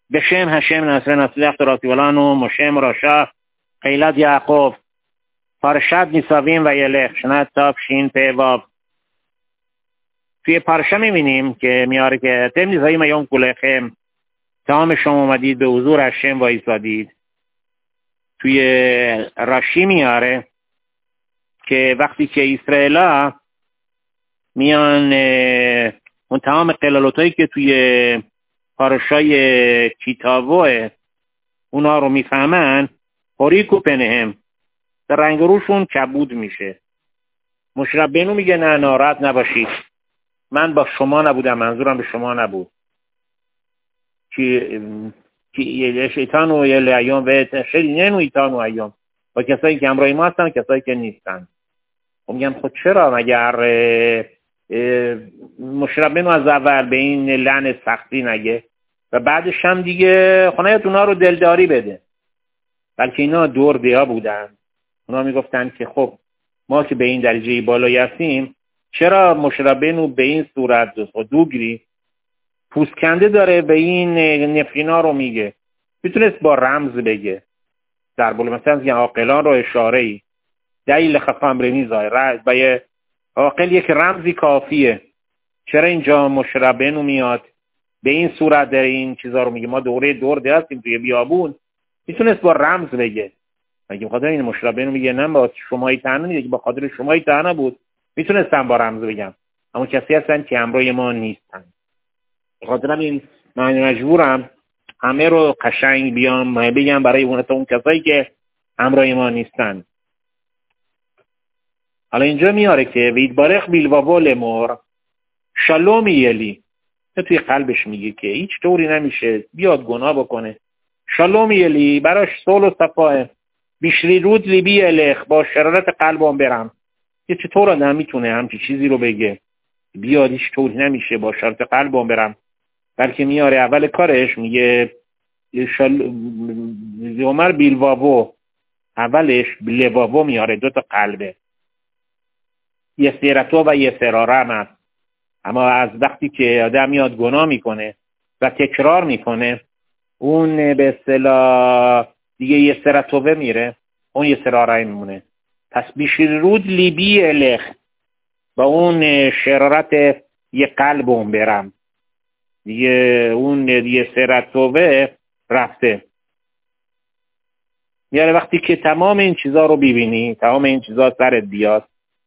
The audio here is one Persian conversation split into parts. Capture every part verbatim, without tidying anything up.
בשם השם נעשה נצליח תורתי ולנו, משה מרשה, קהילת יעקב, פרשת ניצבים וילך, שנת תשפ"ו. توی پرشه میبینیم که میاره که تم نیزاییم ایام کلخم تمام شما اومدید به حضور هشم و ایستادید. توی راشی میاره که وقتی که اسرائیل میان اون تمام قلالوتایی که توی پارشای کتابوه اونا رو میفهمن، هوریکو پنهم در رنگ روشون کبود میشه. مشی ربینو میگه نه ناراحت نباشید، من با شما نبودم، منظورم به شما نبود که که شیطان و یه ایام و شیطان و ایتان و ایام با کسایی که همراه ما هستن، کسایی که نیستن. میگم خود چرا مگر مشی ربینو از اول به این لعن سختی نگه و بعدش هم دیگه خونهت اونا رو دلداری بده؟ بلکه اینا دور دیا بودن، اونا میگفتن که خب ما که به این درجه بالایی هستیم، چرا مشی ربینو به این صورت دوگری پوسکنده داره به این نفرینا رو میگه؟ میتونست با رمز بگه، در بول مثلا یه عاقلان رو اشاره ای دلیل خفام رنی ظاهر با یه عاقل یک رمزی کافیه. چرا اینجا مشی ربینو میاد به این صورت در این چیزا رو میگه؟ ما دوره دور ده هستیم توی بیابون، میتونست با رمز بگه. مگه بخاطر این مشی ربینو میگه نه با شمایی تنها نیست، با خاطر شمایی تنها بود میتونستم با رمز بگم، اما کسی هستن که همراه ما نیستن. بخاطر این من مجبورم همه رو قشنگ بیام بگم برای اون اون کسایی که همراه ما نیستن. حالا اینجا میاره که وید بارخ بیلوابو لمور شالوم یلی، توی قلبش میگه که هیچ طوری نمیشه بیاد گناه بکنه. شالوم یلی براش صلح و صفاه، بیشری رود لیبی الخ، با شرارت قلبم برم. یه چطور آدم میتونه همچی چیزی رو بگه بیاد هیچ طوری نمیشه با شرارت قلبم برم؟ بلکه میاره اول کارش میگه شال... عمر بیلوابو، اولش بیلوابو میاره، دو تا قلبه، یه سیرتو و یه سرارم هست. اما از وقتی که آدم میاد گناه میکنه و تکرار میکنه، اون به اصطلاح دیگه یه سرتوه میره، اون یه سراره میمونه. پس بیشیر رود لیبی الخ، با اون شرارت یه قلب اون برم دیگه، اون یه سرتوه رفته. یعنی وقتی که تمام این چیزا رو ببینی، تمام این چیزا سرت بیاد،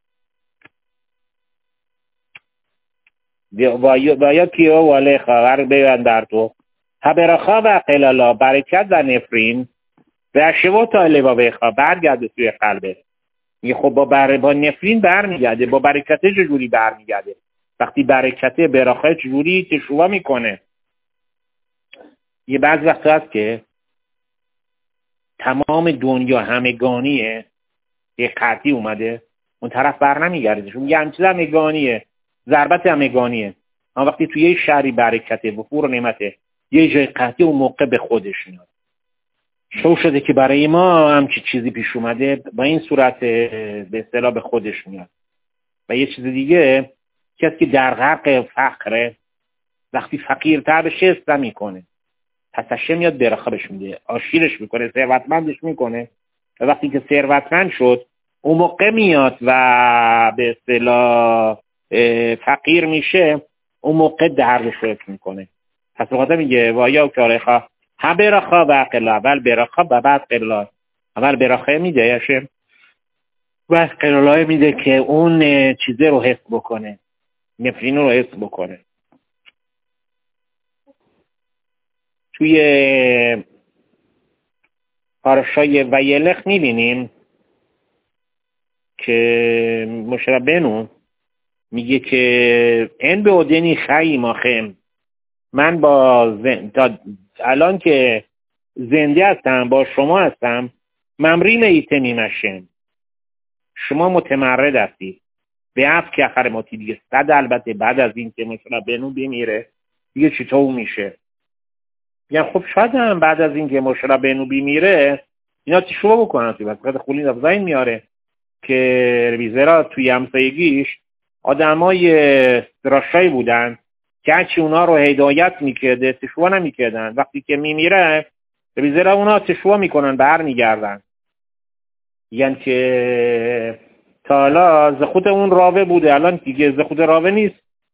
باید که او ولی خواهر بیان در تو حبرخا و قلالا، برکت و نفرین و شوا تا لبابه خواه برگرده توی قلبه. میگه خب با, بر... با نفرین برمیگرده، با برکته چجوری برمیگرده؟ وقتی برکته برخواه چجوری تشوا میکنه؟ یه بعض وقت هست که تمام دنیا همگانیه، یه قطعی اومده اون طرف بر نمیگرده، چون میگه همچیز همگانیه، ضربت همگانیه. اما وقتی توی یه شهری برکته و پور و نعمته، یه جای قطعی اون موقع به خودش میاد. شو شده که برای ما همچی چیزی پیش اومده با این صورت به اصطلاح به خودش میاد. و یه چیز دیگه، کسی که در غرق فقره، وقتی فقیرتر بشه استه میکنه، پسشه میاد برخابش میده، آشیرش میکنه، ثروتمندش میکنه. و وقتی که ثروتمند شد، اون موقع میاد و به اصطلاح فقیر میشه، اون موقع دردش رو حس میکنه. پس بخاطر میگه وایا کارخا ها برخا و قلا، اول برخا و بعد قلا. اول برخا میده یاشه و قلالای میده که اون چیزه رو حس بکنه، نفرین رو حس بکنه. توی پارشای ویلخ میبینیم که مشی ربینو میگه که این به عدنی خیلی ماخم، من با زن... تا الان که زنده هستم با شما هستم، ممرین ایته میمشم، شما متمرد هستی به عفت که اخر ماتی دیگه صد. البته بعد از این که مشی ربینو بمیره دیگه چطور میشه؟ یعنی خب شاید هم بعد از این که مشی ربینو بمیره اینا تشوه بکنن. توی وقت خولین افزاین میاره که بیزرا توی همسایگیش آدمای راشایی بودن که هرچی اونا رو هدایت میکرده تشوا نمیکردن. وقتی که میمیره به زیر اونا تشوا میکنن، بر میگردن. یعنی که تا حالا زخود اون راوه بوده، الان دیگه زخود راوه نیست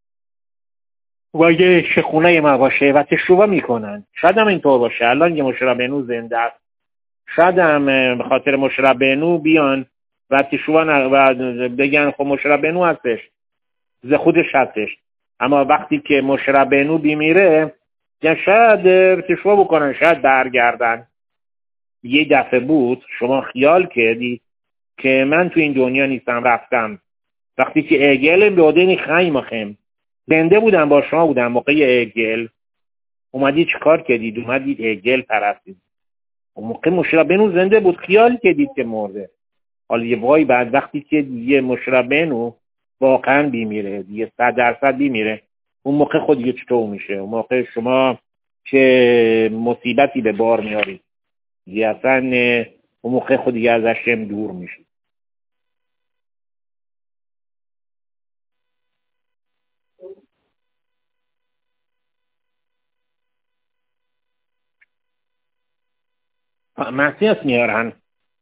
و اگه شخونه ما باشه و تشوا میکنن. شاید هم اینطور باشه الان یه مشربینو زنده است، شاید هم به خاطر مشربینو بیان و تشوا و بگن خب مشربینو هستش، زخودش هستش. اما وقتی که مشربینو بیمیره یا شاید تشوا بکنن، شاید برگردن. یه دفعه بود شما خیال کردی که من تو این دنیا نیستم، رفتم. وقتی که اگل بیادینی خیمه خیم بنده بودم، با شما بودم موقع اگل، اومدی چیکار کردید؟ اومدید اگل پرستید. اون موقع مشربینو زنده بود، خیال کردید که مرده. حالا یه وای بعد وقتی که دیگه مشربینو واقعا بیمیره، دیگه صد درصد بیمیره، اون موقع خود دیگه چطور میشه؟ اون موقع شما چه مصیبتی به بار میارید؟ دیگه اصلا اون موقع خود دیگه ازش دور میشید. مسیحیت میارن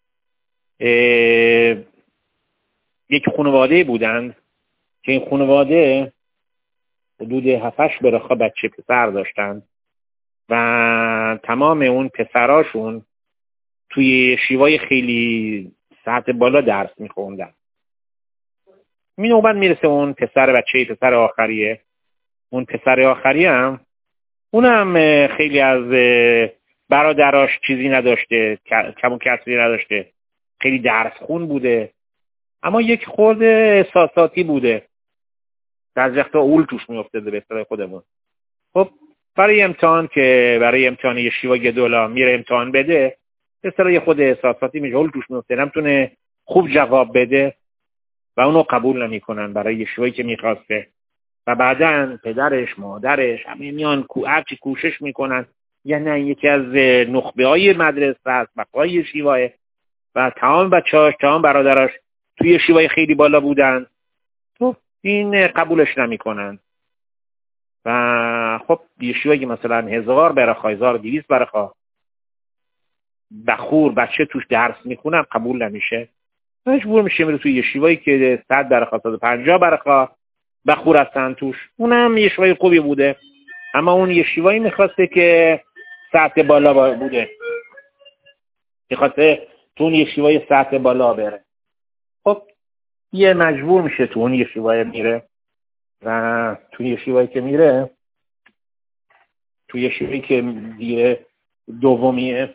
یک خانواده بودند که این خانواده حدود هفتش برخا بچه پسر داشتن و تمام اون پسراشون توی شیوای خیلی سطح بالا درس میخوندن. می نوبت میرسه اون پسر بچه پسر آخریه. اون پسر آخری هم اونم خیلی از برادراش چیزی نداشته، کم و کسری نداشته، خیلی درس خون بوده، اما یک خورده احساساتی بوده، در وقتا اول توش میافتاده به اصطلاح خودمون. خب برای امتحان که برای امتحان یه شیوای دولا میره امتحان بده، به اصطلاح خود احساساتی میشه، اول توش میفته، نمیتونه خوب جواب بده و اونو قبول نمیکنن برای یه شیوایی که میخواسته. و بعدن پدرش مادرش همه میان هرچی کوشش میکنن، یعنی یکی از نخبه های مدرسه است، بقای شیوای و تمام بچه‌هاش تمام برادراش توی شیوای خیلی بالا بودن. خب این قبولش نمیکنن و خب یه شیوایی مثلا هزار برخا هزار و دویست برخا بخور بچه توش درس میخونن قبول نمیشه، مجبور میشه میره توی یه شیوایی که صد برخا صد و پنجاه برخا بخور هستن توش. اونم یه شیوای خوبی بوده، اما اون یه شیوایی میخواسته که سطح بالا بوده، میخواسته تو اون یه شیوای سطح بالا بره. خب یه مجبور میشه تو اون یه شیوای میره و تو یه شیوایی که میره تو یه شیوایی که دیگه دومیه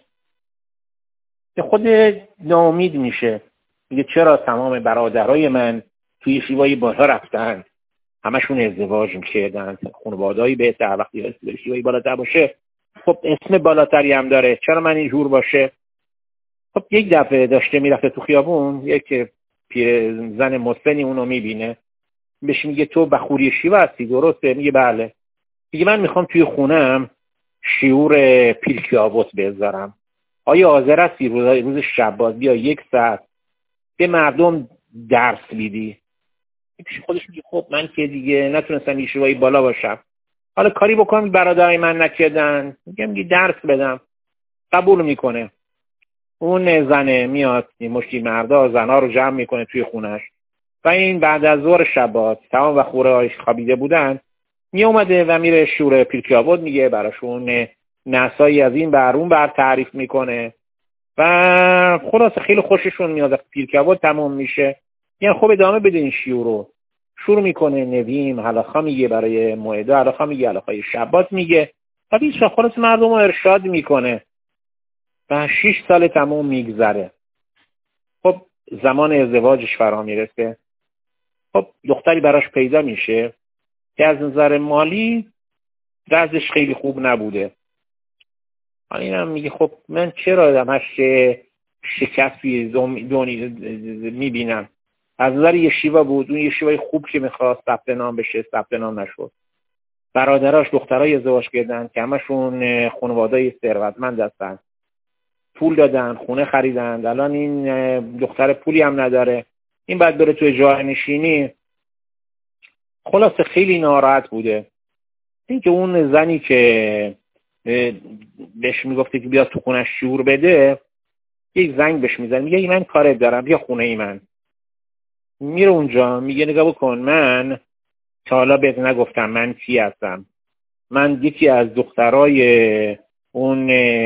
که خود ناامید میشه، میگه چرا تمام برادرای من توی شیوای بالا رفتن، همشون ازدواج میکردن، خانواده‌ای بهتر، وقتی اسم شیوای بالاتر باشه خب اسم بالاتری هم داره، چرا من اینجور باشه؟ خب یک دفعه داشته میرفته تو خیابون، یک پیر زن مسنی اونو میبینه، بهش میگه تو بخوری شیوه هستی درسته؟ میگه بله. میگه من میخوام توی خونم شیور پیلکیاوت بذارم، آیا حاضر هستی روز روز شباز بیا یک ساعت به مردم درس میدی؟ خودش میگه خب من که دیگه نتونستم یه شیوایی بالا باشم، حالا کاری بکنم برادرای من نکردن، میگه میگه درس بدم. قبول میکنه. اون زنه میاد مشتی مردا زنا رو جمع میکنه توی خونش و این بعد از ظهر شبات تمام و خوره هایش خوابیده بودن، می اومده و میره شور پیلکیاوت میگه براشون نسایی از این برون بر تعریف میکنه و خلاص خیلی خوششون میاد. پیلکیاوت تموم میشه، یعنی خب ادامه بده این شیور رو. شروع میکنه نویم حلاخا میگه برای موعده، حلاخا میگه حلاخای شبات میگه و بیش خلاص مردم رو ارشاد میکنه و شش سال تموم میگذره. خب زمان ازدواجش فرا میرسه. خب دختری براش پیدا میشه که از نظر مالی وضعش خیلی خوب نبوده. این هم میگه خب من چرا همش شکستی دونی میبینم؟ از نظر یه شیوا بود، اون یه شیوای خوب که میخواست ثبت نام بشه ثبت نام نشد. برادراش دخترای ازدواج کردن که همشون خانواده‌ای ثروتمند هستن، پول دادن، خونه خریدن، الان این دختر پولی هم نداره، این بعد بره توی جای نشینی. خلاصه خیلی ناراحت بوده این که اون زنی که بهش میگفته که بیا تو خونش شور بده، یک زنگ بهش میزنه، میگه من کارت دارم، بیا خونه ای من. میره اونجا، میگه نگاه بکن، من تا حالا بهت نگفتم من کی هستم. من یکی از دخترای اون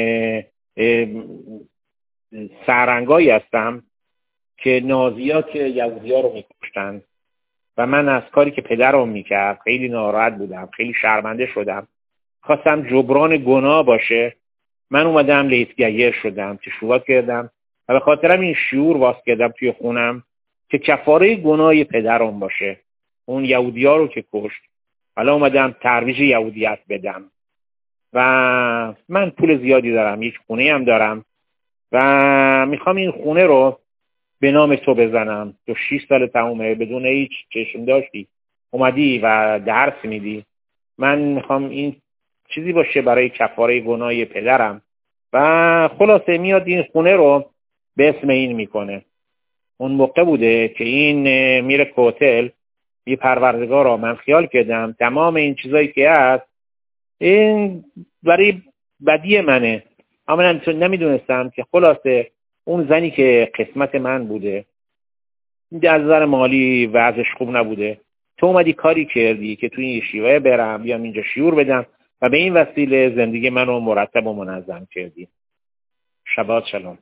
سرنگایی هستم که نازی‌ها که یهودی‌ها رو میکشتن و من از کاری که پدرم میکرد خیلی ناراحت بودم، خیلی شرمنده شدم، خواستم جبران گناه باشه، من اومدم لیتگیر شدم، تشویق کردم و به خاطرم این شعور واس کردم توی خونم که کفاره گناه پدرم باشه، اون یهودی‌ها رو که کشت. حالا اومدم ترویج یهودیت بدم و من پول زیادی دارم، یک خونه هم دارم و میخوام این خونه رو به نام تو بزنم. تو شش سال تمومه، بدون هیچ چشم داشتی اومدی و درس میدی، من میخوام این چیزی باشه برای کفاره گناه پدرم. و خلاصه میاد این خونه رو به اسم این میکنه. اون موقع بوده که این میره کوتل، یه پروردگار رو من خیال کردم تمام این چیزایی که هست این برای بدی منه، اما نمیدونستم که خلاصه اون زنی که قسمت من بوده از نظر مالی وضعش خوب نبوده، تو اومدی کاری کردی که توی این شیوه برم بیام اینجا شعور بدم و به این وسیله زندگی منو مرتب و منظم کردی. شبات شلوم.